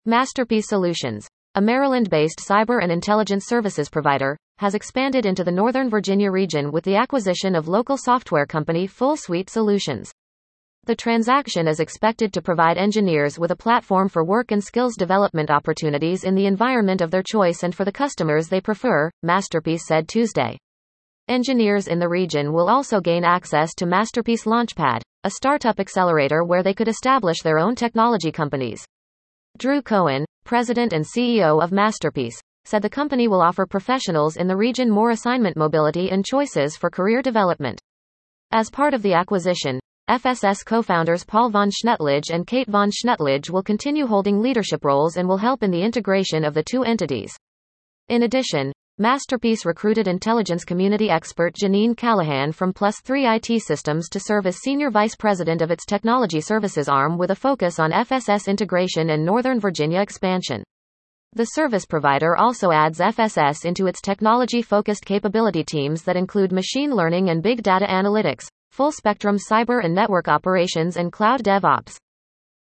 Masterpiece Solutions, a Maryland-based cyber and intelligence services provider, has expanded into the Northern Virginia region with the acquisition of local software company Full Suite Solutions. The transaction is expected to provide engineers with a platform for work and skills development opportunities in the environment of their choice and for the customers they prefer, Masterpiece said Tuesday. Engineers in the region will also gain access to Masterpiece Launchpad, a startup accelerator where they could establish their own technology companies. Drew Cohen, president and CEO of Masterpiece, said the company will offer professionals in the region more assignment mobility and choices for career development. As part of the acquisition, FSS co-founders Paul von Schnettlige and Kate von Schnettlige will continue holding leadership roles and will help in the integration of the two entities. In addition, Masterpiece recruited intelligence community expert Janine Callahan from Plus3 IT Systems to serve as senior vice president of its technology services arm with a focus on FSS integration and Northern Virginia expansion. The service provider also adds FSS into its technology-focused capability teams that include machine learning and big data analytics, full-spectrum cyber and network operations and cloud DevOps.